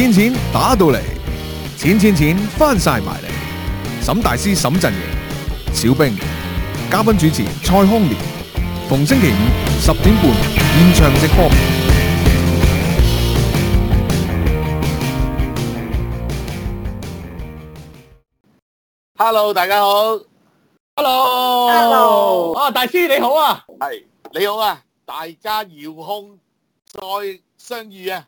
錢打到嚟，錢翻晒埋嚟。沈大師沈陣營，小冰嘉賓主持蔡康年，逢星期五10點半現場直播。 Hello， 大家好。 Hello， 啊，大師你好啊， 係你好啊，大家遙控再相遇啊，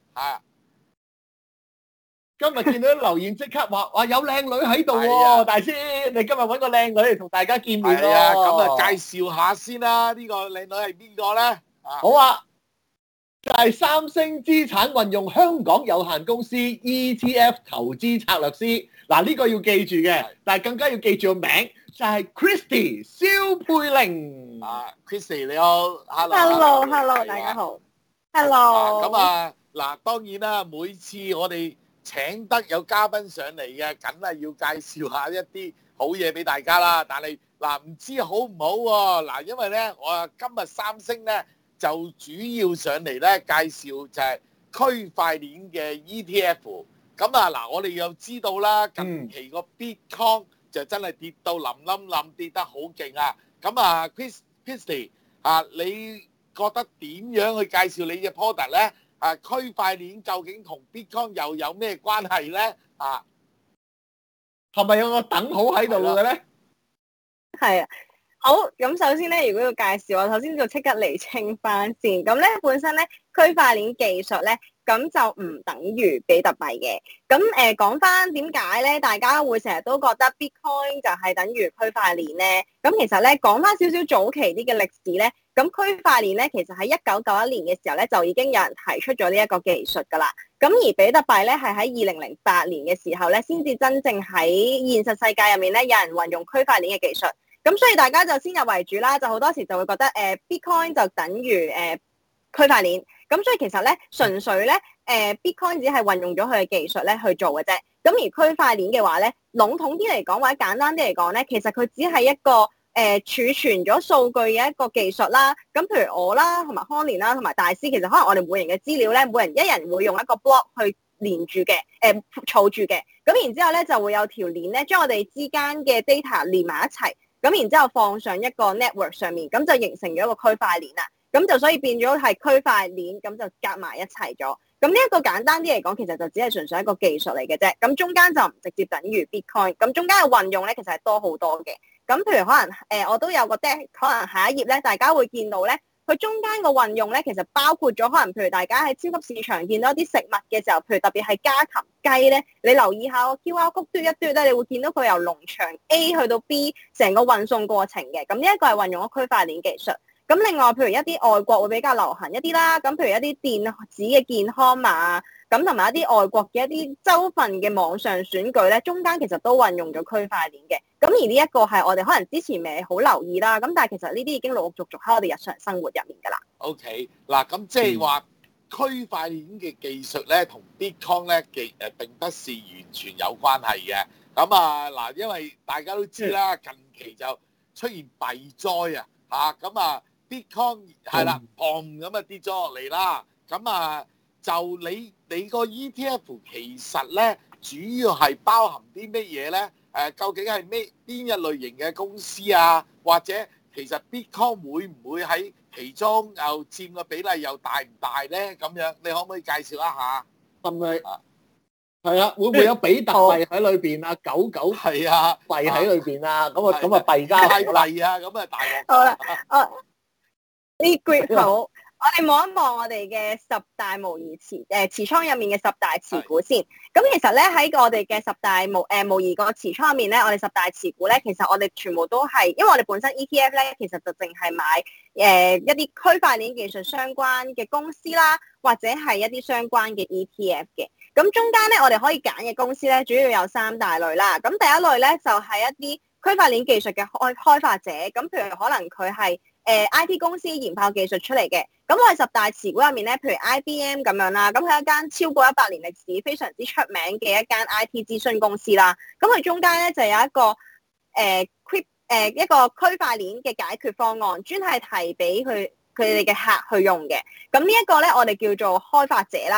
今日見到啲留言即刻話有靚女喺度係喎， 啊大師你今日揾個靚女嚟同大家見面係啊，咁咯。 啊介紹下先啦，呢個靚女係邊個咧？ 好啊，就係三星資產運用香港有限公司 ETF 投資策略師。嗱，呢個要記住嘅，但係更加要記住個名，就係 Christy 蕭佩玲。 Christy 你好 Hello， 大家好。Hello。 咁啊，嗱，當然啦，每次我哋請得有嘉賓上嚟嘅，梗係要介紹下一啲好嘢俾大家啦。但係嗱，唔知好唔好喎？嗱，因為咧，我今日三星咧就主要上嚟咧介紹就係區塊鏈嘅 ETF。咁啊，嗱，我哋又知道啦，近期個 Bitcoin 就真係跌到冧，跌得好勁啊！咁啊，Christy 你覺得點樣去介紹你嘅 product 咧？區塊鏈究竟同 Bitcoin 又有咩關係咧？ 係咪有個等號喺度嘅咧？ 係啊，好，咁首先咧，如果要介紹，我首先就即刻釐清翻先。咁咧本身咧，區塊鏈技術咧，咁就唔等於比特幣嘅。咁講翻點解咧，大家會成日都覺得 Bitcoin 就係等於區塊鏈咧？咁其實咧，講翻少少早期啲嘅歷史咧，咁區塊鏈咧，其實喺1991年嘅時候咧，就已經有人提出咗呢一個技術㗎啦。咁而比特幣咧，係喺2008年嘅時候咧，先至真正喺現實世界入面咧，有人運用區塊鏈嘅技術。咁所以大家就先入為主啦，就好多時就會覺得Bitcoin 就等於區塊鏈。咁所以其實咧，純粹咧Bitcoin 只係運用咗佢嘅技術咧去做嘅啫。咁而區塊鏈嘅話咧，籠統啲嚟講或者簡單啲嚟講咧，其實佢只係一個儲存咗數據嘅一個技術啦。咁譬如我啦，同埋康年啦，同埋大師，其實可能我哋每人嘅資料咧，每人一人會用一個 block 去連住嘅，儲住嘅。咁然之後咧就會有條鏈咧，將我哋之間嘅 data 連埋一齊。咁然之後放上一個 network 上面，咁就形成咗一個區塊鏈啦。咁就所以變咗係區塊鏈，咁就夾埋一齊咗。咁呢一個簡單啲嚟講，其實就只係純粹一個技術嚟嘅啫。咁中間就唔直接等於 Bitcoin。咁中間嘅運用咧，其實係多好多嘅。咁譬如可能我都有個 deck，可能下一頁咧，大家會見到咧，佢中間個運用咧，其實包括咗可能譬如大家喺超級市場見到一啲食物嘅時候，譬如特別係家禽雞咧，你留意下個 QR code 嘟一嘟咧，你會見到佢由農場 A 去到 B 成個運送過程嘅。咁呢一個係運用咗區塊鏈技術。咁另外譬如一啲外國會比較流行一啲啦，咁譬如一啲電子嘅健康碼，咁同埋一啲外國嘅一啲州份嘅網上選舉咧，中間其實都運用咗區塊鏈嘅。咁而呢一個係我哋可能之前未好留意啦，咁但係其實呢啲已經陸陸續續喺我哋日常生活入面㗎啦。 OK，嗱，咁即係話區塊鏈嘅技術咧，同 Bitcoin 咧並不是完全有關係嘅。咁嗱，因為大家都知啦，近期就出現幣災咁Bitcoin 係啦，砰咁跌咗落嚟啦。咁就你個 ETF 其實咧，主要係包含啲乜嘢咧？究竟係邊一類型嘅公司啊？或者其實 Bitcoin 會唔會喺其中又佔嘅比例又大唔大咧？咁樣你可唔可以介紹一下？ 係咪？係啊，會唔會有比特幣喺裏邊啊？99 係啊， 幣喺裏邊啊？咁啊幣加幣啊，咁啊大鑊。 好啦，呢 group 好，我哋望一望我哋嘅10大模擬持倉入面嘅10大持股先。咁其實咧喺我哋嘅10大模擬個持倉入面咧，我哋10大持股咧，其實我哋全部都係，因為我哋本身 ETF 咧，其實就淨係買一啲區塊鏈技術相關嘅公司啦，或者係一啲相關嘅 ETF 嘅。咁中間咧，我哋可以揀嘅公司咧，主要有3大類啦。咁第一類咧就係一啲區塊鏈技術嘅開發者。咁譬如可能佢係IT 公司研發技術出嚟嘅。咁我哋10大持股入面咧，譬如 IBM 咁樣啦，咁係一間超過100年歷史、非常之出名嘅一間 IT 諮詢公司啦。咁佢中間咧就有一個一個區塊鏈嘅解決方案，專係提俾佢哋嘅客去用嘅。咁呢一個咧，我哋叫做開發者啦。咁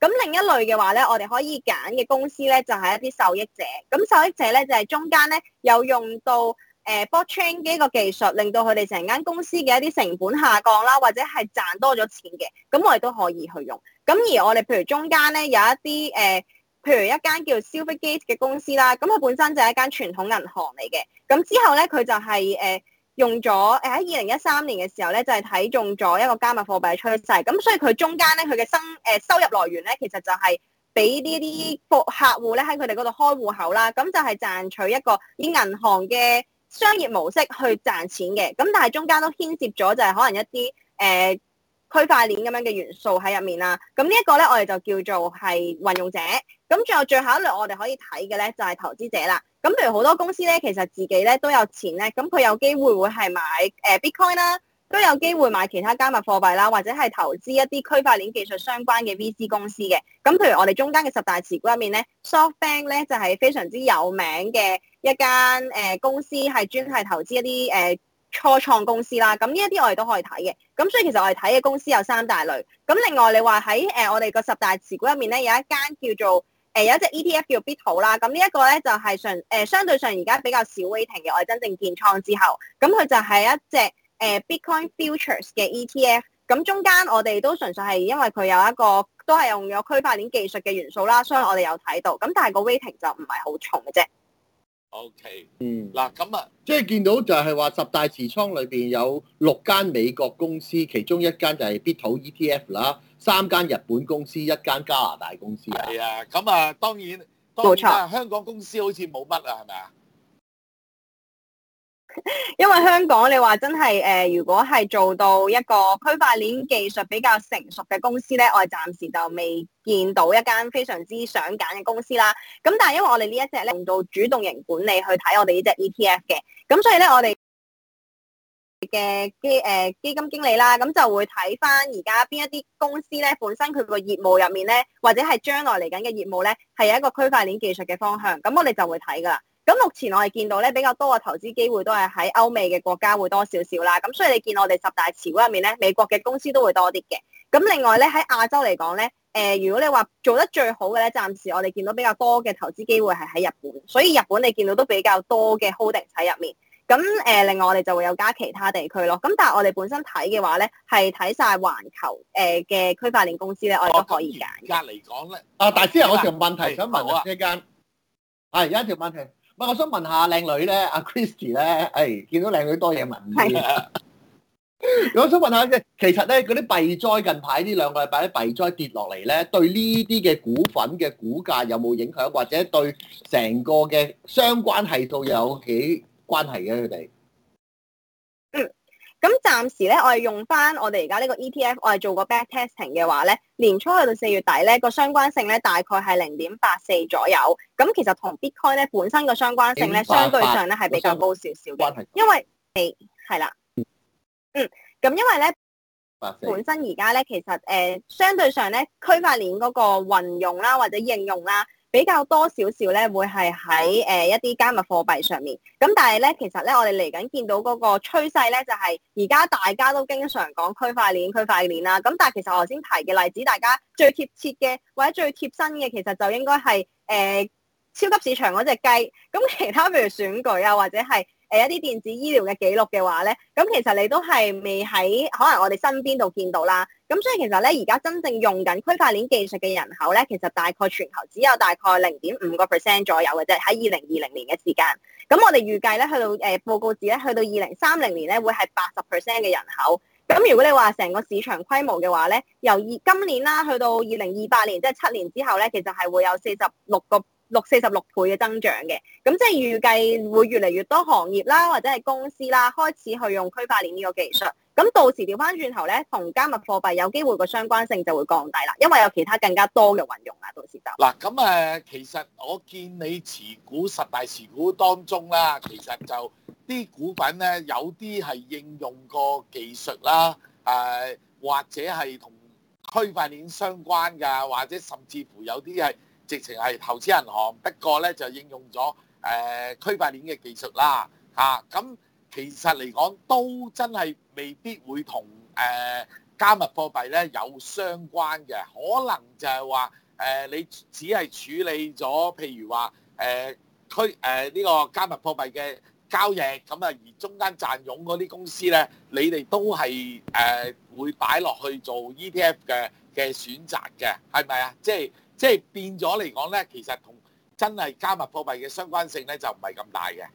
咁另一類嘅話咧，我哋可以揀嘅公司咧就係一啲受益者。咁受益者咧就係中間咧有用到blockchain 嘅一個技術，令到佢哋成間公司嘅一啲成本下降啦，或者係賺多咗錢嘅，咁我哋都可以去用。咁而我哋譬如中間咧有一啲譬如一間叫 Silvergate 嘅公司啦，咁佢本身就係一間傳統銀行嚟嘅。咁之後咧佢就係用咗喺2013年嘅時候咧，就係睇中咗一個加密貨幣嘅趨勢。咁所以佢中間咧佢嘅收入來源咧，其實就係俾呢啲客戶咧喺佢哋嗰度開戶口啦。咁就係賺取一個以銀行嘅商業模式去賺錢嘅，咁但係中間都牽涉咗就係可能一啲區塊鏈咁樣嘅元素喺入面啦。咁呢一個咧，我哋就叫做係運用者。咁仲有最後一類我哋可以睇嘅咧，就係投資者啦。咁譬如好多公司咧，其實自己咧都有錢咧，咁佢有機會會係買Bitcoin 啦，都有機會買其他加密貨幣啦，或者係投資一啲區塊鏈技術相關嘅 VC 公司嘅。咁譬如我哋中間嘅10大持股入面咧，SoftBank 咧就係非常之有名嘅一間公司，係專係投資一啲初創公司啦。咁呢一啲我哋都可以睇嘅。咁所以其實我哋睇嘅公司有3大類。咁另外你話喺我哋個10大持股入面咧，有一間叫做有一隻 ETF 叫 BitHo 啦。咁呢一個咧就係相對上而家比較少 weighting 嘅，我哋真正建倉之後，咁佢就係一隻Bitcoin Futures 嘅 ETF。咁中間我哋都純粹係因為佢有一個都係用咗區塊鏈技術嘅元素啦，所以我哋有睇到。咁但係個 weighting 就唔係好重嘅啫。 OK， 嗱咁啊， 即係見到就係話10大持倉裏邊有6間美國公司，其中一間就係 BitHo ETF 啦，3間日本公司，1間加拿大公司啊。 係啊，咁啊當然冇錯啦，香港公司好似冇乜啊，係咪啊？ 因為香港你話真係如果係做到一個區塊鏈技術比較成熟嘅公司咧，我哋暫時就未見到一間非常之想揀嘅公司啦。咁但係因為我哋呢一隻咧用到主動型管理去睇我哋呢隻 ETF 嘅，咁所以咧我哋嘅基金經理啦，咁就會睇翻而家邊一啲公司咧本身佢個業務入面咧，或者係將來嚟緊嘅業務咧係有一個區塊鏈技術嘅方向，咁我哋就會睇噶啦。咁目前我哋見到咧比較多嘅投資機會都係喺歐美嘅國家會多少少啦，咁所以你見我哋10大持股入面咧，美國嘅公司都會多啲嘅。咁另外咧喺亞洲嚟講咧，如果你話做得最好嘅咧，暫時我哋見到比較多嘅投資機會係喺日本，所以日本你見到都比較多嘅 holding 喺入面。咁另外我哋就會有加其他地區咯。咁但係我哋本身睇嘅話咧，係睇晒環球嘅區塊鏈公司咧，我哋都可以揀。 而家嚟講咧， 大師有條問題想問啊， 呢間有一條問題。我想問下靚女咧，阿 Christy 咧，見到靚女多嘢問。我想問下嘅，其實咧嗰啲幣災近排呢2個禮拜啲幣災跌落嚟咧，對呢啲嘅股份嘅股價有冇影響，或者對成個嘅相關係數有幾關係嘅佢哋？ 咁暫時咧，我哋用翻我哋而家呢個 ETF，我哋做個 back testing 嘅話咧，年初去到4月底咧，個相關性咧大概係0.84左右。咁其實同 Bitcoin 咧本身個相關性咧，相對上咧係比較高少少嘅，因為係啦，咁因為咧本身而家咧其實相對上咧區塊鏈嗰個運用啦或者應用啦，比較多少少咧，會係喺一啲加密貨幣上面。咁但係咧，其實咧，我哋嚟緊見到嗰個趨勢咧，就係而家大家都經常講區塊鏈啦。咁但係其實我頭先提嘅例子，大家最貼切嘅或者最貼身嘅，其實就應該係超級市場嗰隻雞。咁其他譬如選舉啊，或者係一啲電子醫療嘅記錄嘅話咧，咁其實你都係未喺可能我哋身邊度見到啦。咁所以其實咧，而家真正用緊區塊鏈技術嘅人口咧，其實大概全球只有大概0.5% 左右嘅啫，喺2020年嘅時間。咁我哋預計咧，去到報告指咧，去到2030年咧，會係80% 嘅人口。咁如果你話成個市場規模嘅話咧，由今年啦，去到2028年，即係7年之後咧，其實係會有46倍嘅增長嘅。咁即係預計會越嚟越多行業啦，或者係公司啦，開始去用區塊鏈呢個技術。咁到時調翻轉頭咧，同加密貨幣有機會個相關性就會降低啦，因為有其他更加多嘅運用啦。到時就嗱，咁其實我見你持股10大持股當中啦，其實就啲股份咧，有啲係應用個技術啦，或者係同區塊鏈相關㗎，或者甚至乎有啲係直情係投資銀行，不過咧就應用咗區塊鏈嘅技術啦，咁其實嚟講都真係未必會同加加密貨幣咧有相關嘅，可能就係話你只係處理咗譬如話呢個加密貨幣嘅交易咁啊，而中間賺佣嗰啲公司咧，你哋都係會擺落去做 ETF 嘅選擇嘅，係咪啊？即係變咗嚟講咧，其實同真係加密貨幣嘅相關性咧就唔係咁大嘅。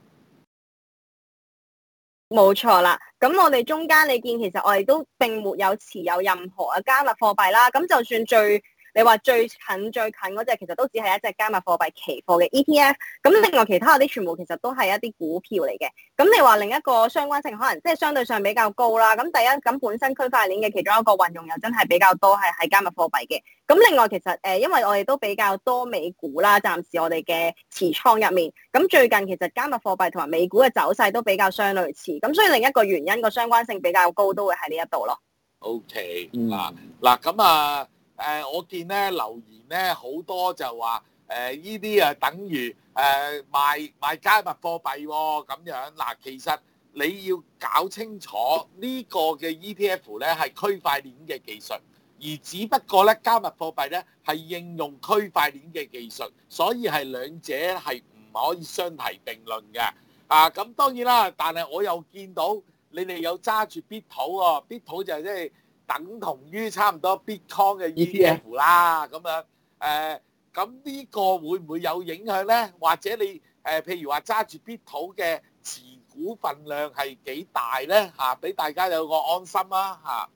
冇錯啦，咁我哋中間你見其實我哋都並沒有持有任何嘅加密貨幣啦，咁就算你話最近嗰隻其實都只係一隻加密貨幣期貨嘅 ETF，咁另外其他嗰啲全部其實都係一啲股票嚟嘅。咁你話另一個相關性可能即係相對上比較高啦。咁第一，咁本身區塊鏈嘅其中一個運用又真係比較多係喺加密貨幣嘅。咁另外其實因為我哋都比較多美股啦，暫時我哋嘅持倉入面，咁最近其實加密貨幣同埋美股嘅走勢都比較相類似，咁所以另一個原因個相關性比較高，都會喺呢一度咯。 OK，嗱咁啊。我見咧留言咧好多就話呢啲啊等於賣加密貨幣喎咁樣。嗱，其實你要搞清楚呢個嘅 ETF 咧係區塊鏈嘅技術，而只不過咧加密貨幣咧係應用區塊鏈嘅技術，所以係兩者係唔可以相提並論嘅。咁當然啦，但係我又見到你哋有揸住 Bitto 喎，Bitto 就即係等同於差唔多 Bitcoin 嘅 ETF 啦，咁樣咁呢個會唔會有影響咧？或者你譬如話揸住 Bitto 嘅持股份量係幾大咧？俾大家有個安心啦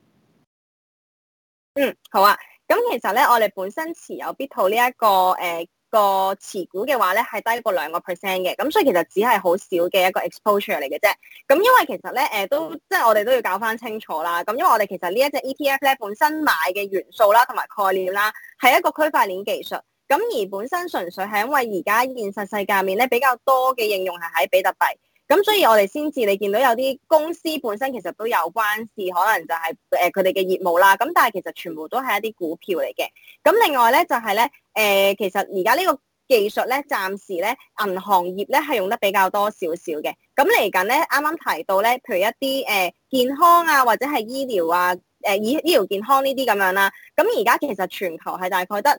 好啊。咁其實咧，我哋本身持有 Bitto 呢一個持股嘅話咧，係低過2%嘅，咁所以其實只係好少嘅一個 exposure 嚟嘅啫。咁因為其實咧都即係我哋都要搞翻清楚啦。咁因為我哋其實呢一隻 ETF 咧本身買嘅元素啦同埋概念啦係一個區塊鏈技術。咁而本身純粹係因為而家現實世界面咧比較多嘅應用係喺比特幣。咁所以我哋先至你見到有啲公司本身其實都有關事，可能就係佢哋嘅業務啦。咁但係其實全部都係一啲股票嚟嘅。咁另外咧就係咧其實而家呢個技術咧暫時咧銀行業咧係用得比較多少少嘅。咁嚟緊咧啱啱提到咧，譬如一啲健康啊或者係醫療啊醫療健康呢啲咁樣啦。咁而家其實全球係大概得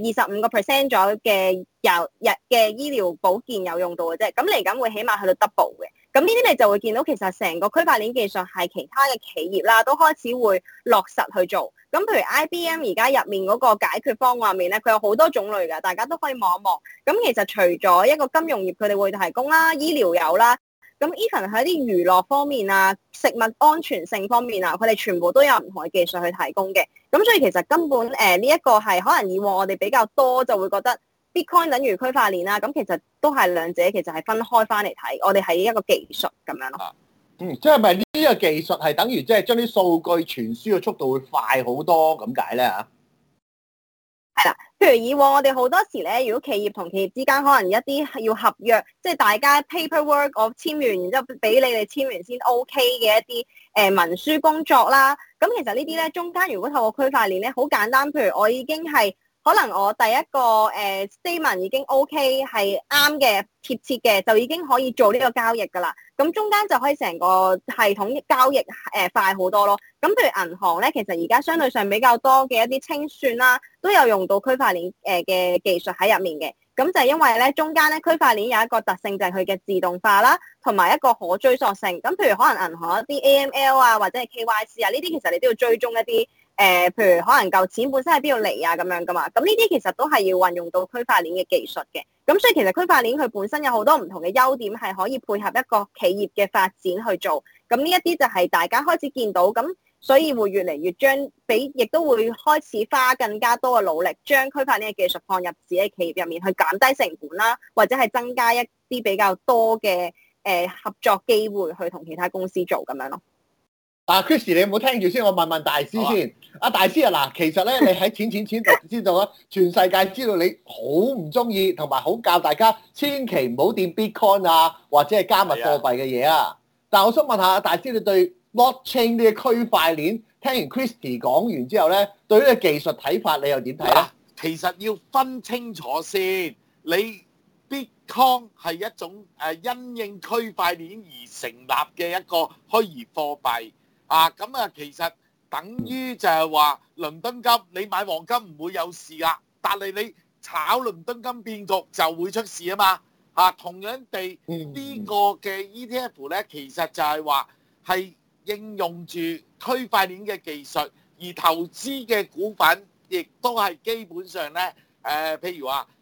25% 左右嘅醫療保健有用到嘅啫，咁嚟緊會起碼去到 double 嘅。咁呢啲你就會見到其實成個區塊鏈技術係其他嘅企業啦，都開始會落實去做。咁譬如 IBM 而家入面嗰個解決方案入面咧，佢有好多種類㗎，大家都可以望一望。咁其實除咗一個金融業佢哋會提供啦，醫療有啦。咁 even 喺啲娛樂方面啊、食物安全性方面啊，佢哋全部都有唔同嘅技術去提供嘅。咁所以其實根本呢一個係可能以往我哋比較多就會覺得 Bitcoin 等於區塊鏈啦。咁其實都係兩者其實係分開翻嚟睇，我哋係一個技術咁樣咯。 即係咪呢個技術係等於即係將啲數據傳輸嘅速度會快好多咁解咧嚇？ 係啦，譬如以往我哋好多時咧，如果企業同企業之間可能一啲要合約，即係大家 paperwork 我簽完，然之後俾你哋簽完先 OK 嘅一啲文書工作啦。咁其實呢啲咧中間如果透過區塊鏈咧，好簡單。譬如我已經係可能我第一個statement 已經 OK 係啱嘅貼切嘅，就已經可以做呢個交易㗎啦。咁中間就可以成個系統交易快好多咯。咁譬如銀行咧，其實而家相對上比較多嘅一啲清算啦，都有用到區塊鏈嘅技術喺入面嘅。咁就係因為咧中間咧區塊鏈有一個特性就係佢嘅自動化啦，同埋一個可追溯性。咁譬如可能銀行一啲 AML 啊，或者係 KYC 啊，呢啲其實你都要追蹤一啲譬如可能嚿錢本身喺邊度嚟啊咁樣噶嘛。咁呢啲其實都係要運用到區塊鏈嘅技術嘅。咁所以其實區塊鏈佢本身有好多唔同嘅優點，係可以配合一個企業嘅發展去做。咁呢一啲就係大家開始見到，咁所以會越嚟越亦都會開始花更加多嘅努力，將區塊鏈嘅技術放入自己企業入面，去減低成本啦，或者係增加一啲比較多嘅合作機會，去同其他公司做咁樣咯。 Chris， 你有冇聽住先？我問問大師先。大師啊，嗱，其實咧，你喺錢就知道啦，全世界知道你好唔中意，同埋好教大家千祈唔好掂 Bitcoin 啊，或者係加密貨幣嘅嘢啊。但係我想問下大師，你對 Blockchain 呢個區塊鏈，聽完 Christy 講完之後咧，對呢個技術睇法，你又點睇咧？ 其實要分清楚先，你 Bitcoin 係一種因應區塊鏈而成立嘅一個虛擬貨幣。咁其實等於就係話倫敦金，你買黃金唔會有事噶，但係你炒倫敦金變局就會出事啊嘛。同樣地，呢個嘅 ETF 咧，其實就係話係應用住區塊鏈嘅技術，而投資嘅股份亦都係基本上咧，譬如話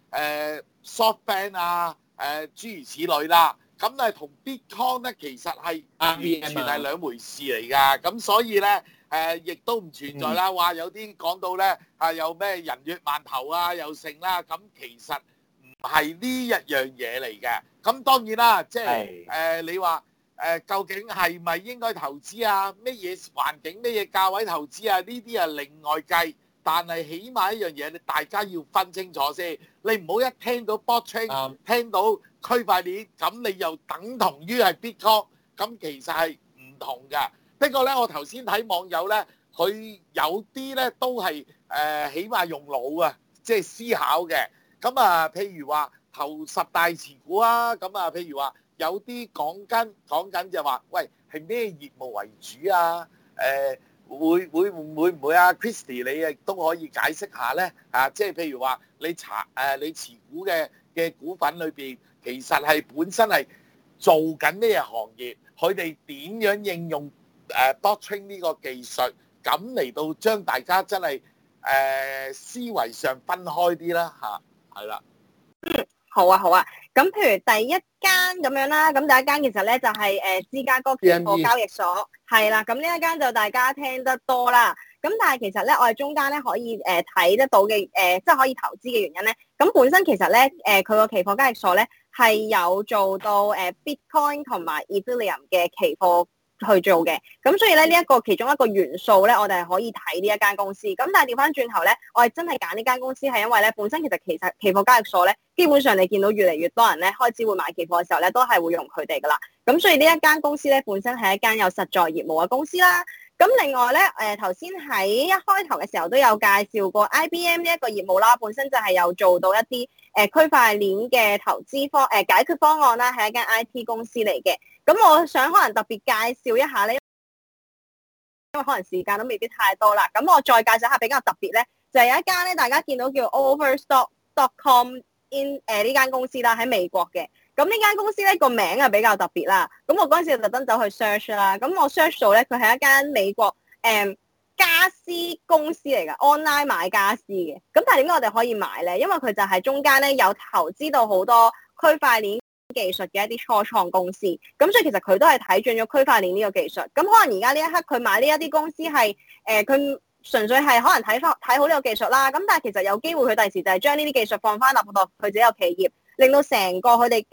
SoftBank 啊，諸如此類啦。咁咧同 Bitcoin 咧其實係完全係兩回事嚟㗎。咁所以咧亦都唔存在啦。話有啲講到咧有咩人血饅頭啊，又剩啦。咁其實唔係呢一樣嘢嚟嘅。咁當然啦，即係你話究竟係咪應該投資啊？咩嘢環境、咩嘢價位投資啊？呢啲係另外計。但係起碼一樣嘢，你大家要分清楚先。你唔好一聽到 blockchain，聽到區塊鏈，咁你又等同於係 Bitcoin，咁其實係唔同嘅。不過咧，我頭先睇網友咧，佢有啲咧都係起碼用腦啊，即係思考嘅。咁啊，譬如話頭10大持股啊，咁啊，譬如話有啲講緊就話，喂，係咩業務為主啊？會唔會啊 Christy 你亦都可以解釋下咧？即係譬如話你持股嘅股份裏邊，其實係本身係做緊咩行業？佢哋點樣應用blockchain 呢個技術，咁嚟到將大家真係思維上分開啲啦係啦。 好啊。咁譬如第一間咁樣啦，咁第一間其實咧就係芝加哥期貨交易所，係啦。咁呢一間就大家聽得多啦。咁但係其實咧，我哋中間咧可以睇得到嘅即係可以投資嘅原因咧。咁本身其實咧佢個期貨交易所咧係有做到Bitcoin 同埋 Ethereum 嘅期貨去做嘅，咁所以咧呢一個其中一個元素咧，我哋係可以睇呢一間公司。咁但係調翻轉頭咧，我哋真係揀呢間公司係因為咧本身其實期貨交易所咧，基本上你見到越嚟越多人咧開始會買期貨嘅時候咧，都係會用佢哋噶啦。咁所以呢一間公司咧本身係一間有實在業務嘅公司啦。咁另外咧頭先喺一開頭嘅時候都有介紹過 IBM 呢一個業務啦，本身就係有做到一啲區塊鏈嘅投資解決方案啦，係一間 IT 公司嚟嘅。咁我想可能特別介紹一下咧，因為可能時間都未必太多啦。咁我再介紹一下比較特別咧，就係有一間咧大家見到叫 Overstock.com in 呢間公司啦，喺美國嘅。咁呢間公司咧個名係比較特別啦。咁我嗰陣時就特登走去 search 啦。咁我 search 到咧，佢係一間美國家私公司嚟㗎 ，online 買家私嘅。咁但係點解我哋可以買咧？因為佢就係中間咧有投資到好多區塊鏈技術嘅一啲初創公司，咁所以其實佢都係睇準咗區塊鏈呢個技術。咁可能而家呢一刻佢買呢一啲公司係佢純粹係可能睇好呢個技術啦。咁但係其實有機會佢第時就係將呢啲技術放翻落佢自己個企業，令到成個佢哋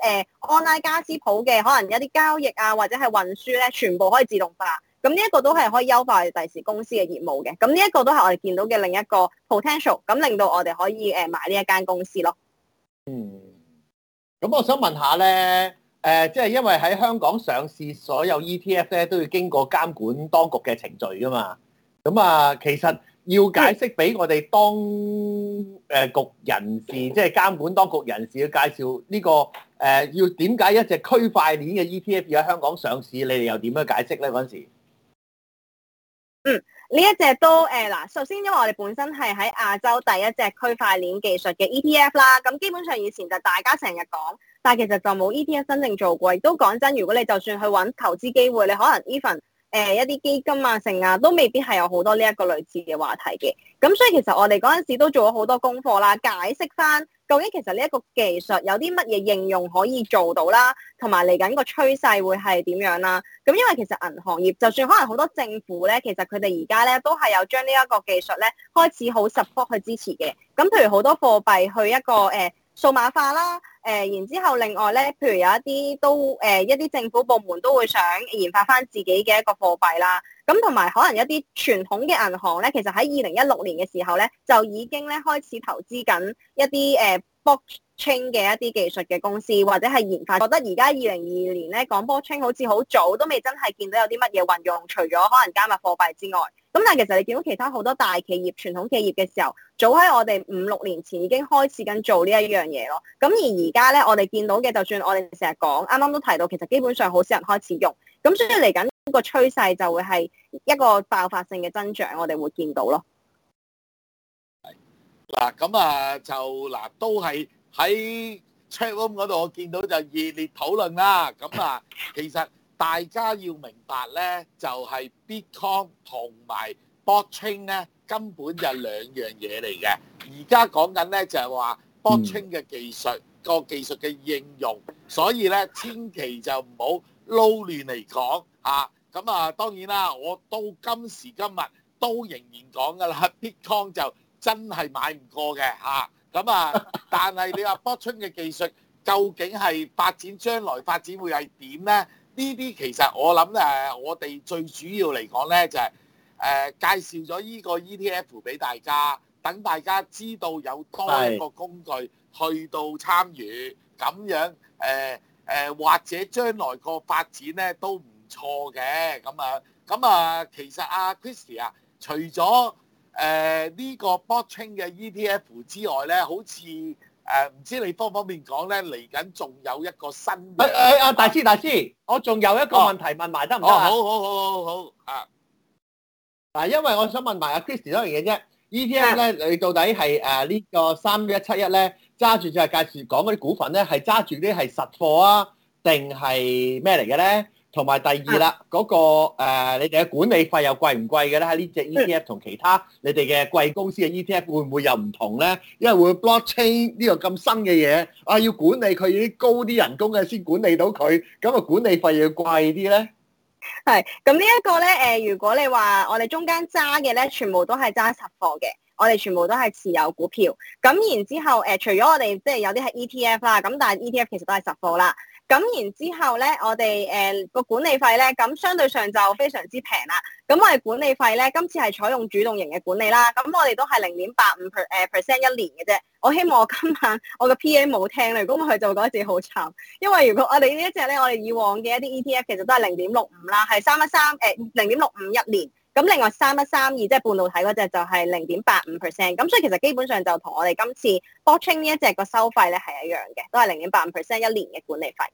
online 家私鋪嘅可能一啲交易啊或者係運輸咧，全部可以自動化。咁呢一個都係可以優化我哋第時公司嘅業務嘅。咁呢一個都係我哋見到嘅另一個 potential， 咁令到我哋可以買呢一間公司咯。 咁我想問下咧，即係因為喺香港上市所有 ETF 咧都要經過監管當局嘅程序噶嘛，咁啊其實要解釋俾我哋當局人士，即係監管當局人士去介紹呢個要點解一隻區塊鏈嘅 ETF 要喺香港上市，你哋又點樣解釋咧嗰陣時？ 呢一隻都嗱，首先因為我哋本身係喺亞洲第一隻區塊鏈技術嘅 ETF 啦，咁基本上以前就大家成日講，但係其實就冇 ETF 真正做過，亦都講真，如果你就算去揾投資機會，你可能 even 一啲基金啊成啊，都未必係有好多呢一個類似嘅話題嘅。咁所以其實我哋嗰陣時都做咗好多功課啦，解釋翻究竟其實呢一個技術有啲乜嘢應用可以做到啦，同埋嚟緊個趨勢會係點樣啦。咁因為其實銀行業就算可能好多政府咧，其實佢哋而家咧都係有將呢一個技術咧開始好 support 去支持嘅。咁譬如好多貨幣去一個數碼化啦，然之後另外咧，譬如有一啲都一啲政府部門都會想研發翻自己嘅一個貨幣啦。咁同埋可能一啲傳統嘅銀行咧，其實喺2016年嘅時候咧，就已經咧開始投資緊一啲blockchain 嘅一啲技術嘅公司，或者係研發。覺得而家2022年咧講 blockchain 好似好早，都未真係見到有啲乜嘢運用，除咗可能加密貨幣之外。咁但係其實你見到其他好多大企業、傳統企業嘅時候，早喺我哋5-6年前已經開始緊做呢一樣嘢咯。咁而家咧，我哋見到嘅，就算我哋成日講，啱啱都提到，其實基本上好少人開始用。咁所以嚟緊個趨勢就會係一個爆發性嘅增長，我哋會見到咯。 嗱，咁啊就嗱都係喺 chatroom 嗰度，我見到就熱烈討論啦。咁啊，其實大家要明白咧，就係 Bitcoin 同埋 Blockchain 咧，根本就係兩樣嘢嚟嘅。而家講緊咧就係話 Blockchain 嘅技術，個技術嘅應用，所以咧千祈就唔好撈亂嚟講嚇。咁啊，當然啦，我到今時今日都仍然講㗎啦，Bitcoin 就真係買唔過嘅嚇。咁啊，但係你話 Blockchain 嘅技術究竟係發展將來發展會係點咧？呢啲其實我諗我哋最主要嚟講咧就係介紹咗呢個 ETF 俾大家，等大家知道有多一個工具去到參與，咁樣或者將來個發展咧都唔錯嘅。咁啊，其實阿 Christy 啊，除咗呢個 Blockchain 嘅 ETF 之外咧，好似唔知你方唔方便講咧，嚟緊仲有一個新嘅。 大師，我仲有一個問題問埋得唔得啊？ 好啊！ 嗱，因為我想問埋阿 Christy 多樣嘢啫。ETF 咧，你到底係呢個3171咧揸住就係介紹講嗰啲股份咧，係揸住啲係實貨啊，定係咩嚟嘅咧？同埋第二啦，嗰個你哋嘅管理費又貴唔貴嘅咧？喺呢隻 ETF 同其他你哋嘅貴公司嘅 ETF 會唔會有唔同咧？因為會 blockchain 呢個咁新嘅嘢，要管理佢要高啲人工嘅先管理到佢，咁啊管理費又要貴啲咧？ 係，咁呢一個咧，如果你話我哋中間揸嘅咧，全部都係揸實貨嘅，我哋全部都係持有股票。咁然之後，除咗我哋即係有啲係 ETF 啦，咁但係 ETF 其實都係實貨啦。咁然之後咧，我哋個管理費咧，咁相對上就非常之平啦。咁我哋管理費咧，今次係採用主動型嘅管理啦。咁我哋都係0.85% 一年嘅啫。我希望我今晚我個 PA 冇聽啦，如果佢就會覺得自己好慘。因為如果我哋呢一隻咧，我哋以往嘅一啲 ETF 其實都係0.65啦，係0.65一年。咁另外3132即係半導體嗰隻就係0.85%，咁所以其實基本上就同我哋今次 Blockchain 呢一隻個收費咧係一樣嘅，都係0.85% 一年嘅管理費。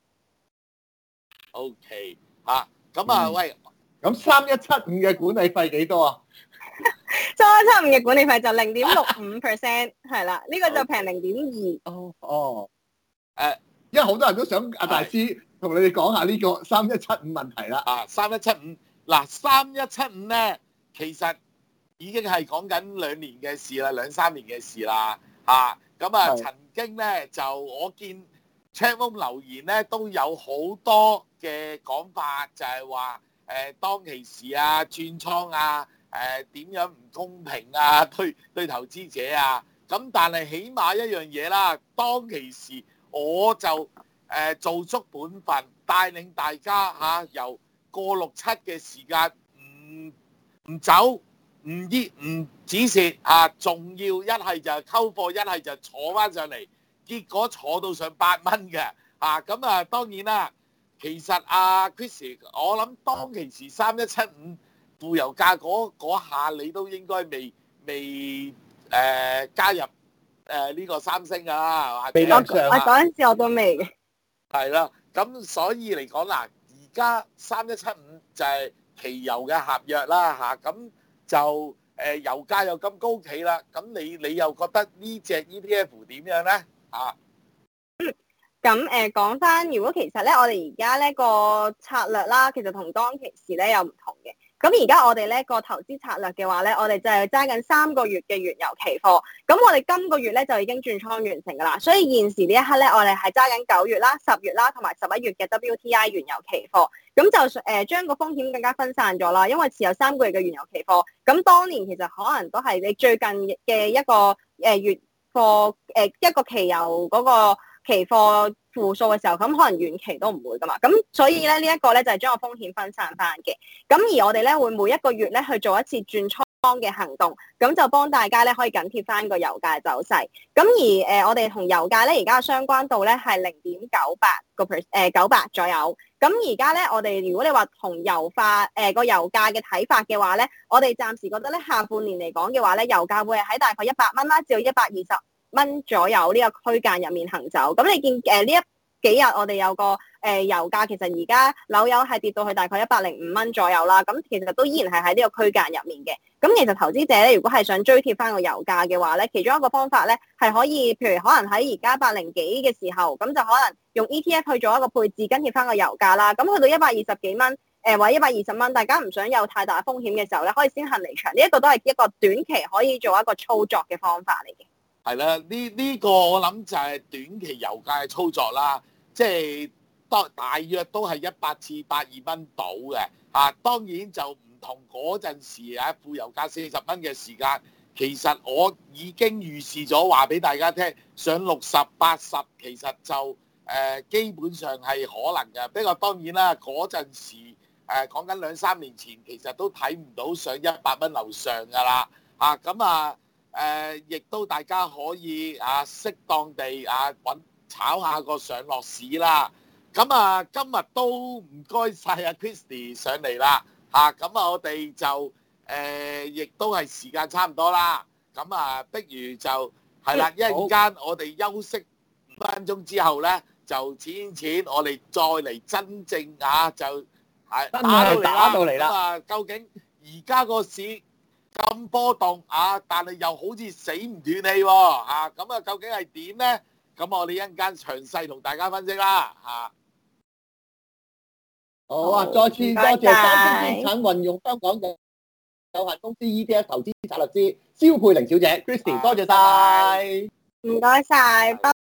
OK 咁啊喂， 咁3175嘅管理費幾多啊 ？3175嘅管理費就0.65%，係啦，呢個就平0.2。 因為好多人都想阿大師同你哋講下呢個3175問題啦。 3175。嗱，3175咧，其實已經係講緊2年嘅事啦，2-3年嘅事啦，咁啊，曾經咧就我見 chatroom 留言咧都有好多嘅講法，就係話當其時啊轉倉啊點樣唔公平啊對投資者啊，咁但係起碼一樣嘢啦，當其時我就做足本分，帶領大家由過6-7嘅時間唔走唔止蝕仲要一係就溝貨，一係就坐翻上嚟，結果坐到上8蚊嘅咁啊，當然啦，其實Chris， 我諗當其時3175負油價嗰下，你都應該未加入呢個三星㗎啦， 未上嗰陣時我都未嘅。 係啦，咁所以嚟講嗱。而家3175就係期油嘅合約啦咁就油價又咁高企啦，咁你又覺得呢隻 ETF 點樣咧咁講翻，如果其實咧，我哋而家呢個策略啦，其實同當其時咧有唔同嘅。咁而家我哋呢個投資策略嘅話咧，我哋就係揸緊3個月嘅原油期貨。咁我哋今個月咧就已經轉倉完成噶啦，所以現時呢一刻咧，我哋係揸緊9月啦、10月啦同埋11月嘅 WTI 原油期貨。咁就將個風險更加分散咗啦，因為持有3個月嘅原油期貨。咁當年其實可能都係你最近嘅一個月貨一個期油嗰個期貨負數嘅時候，咁可能遠期都唔會噶嘛，咁所以咧呢一個咧就係將個風險分散翻嘅。咁而我哋咧會每一個月咧去做一次轉倉嘅行動，咁就幫大家咧可以緊貼翻個油價走勢。咁而我哋同油價咧而家嘅相關度咧係0.98左右。咁而家咧我哋如果你話同油個油價嘅睇法嘅話咧，我哋暫時覺得咧下半年嚟講嘅話咧，油價會係喺大概100蚊啦至到120蚊左右呢個區間入面行走。咁你見呢一幾日我哋有個油價，其實而家紐油係跌到去大概105蚊左右啦。咁其實都依然係喺呢個區間入面嘅。咁其實投資者咧，如果係想追貼翻個油價嘅話咧，其中一個方法咧係可以，譬如可能喺而家100幾嘅時候，咁就可能用 ETF 去做一個配置跟貼翻個油價啦。咁去到120幾蚊，或者120蚊，大家唔想有太大風險嘅時候咧，可以先行離場。呢一個都係一個短期可以做一個操作嘅方法嚟嘅。 係啦，呢個我諗就係短期油價嘅操作啦，即係大約都係100至120蚊到嘅嚇。當然就唔同嗰陣時啊，負油價40蚊嘅時間，其實我已經預示咗話俾大家聽，上60、80其實就基本上係可能嘅。不過當然啦，嗰陣時講緊2、3年前，其實都睇唔到上100蚊樓上㗎啦嚇。咁亦都大家可以適當地炒下個上落市啦。咁今日都唔該晒阿 Christy 上嚟啦嚇。我哋就亦都係時間差唔多啦。不如就係啦，一陣間我哋休息5分鐘之後咧，就錢我哋再嚟真正就係打到嚟啦。究竟而家個市咁波動但係又好似死唔斷氣喎究竟係點咧？咁我哋一陣間詳細同大家分析啦好啊！再次多謝三星資產運用香港有限公司 ETF 投資策略師蕭佩玲小姐 Christy， 多謝晒， 唔該晒，拜。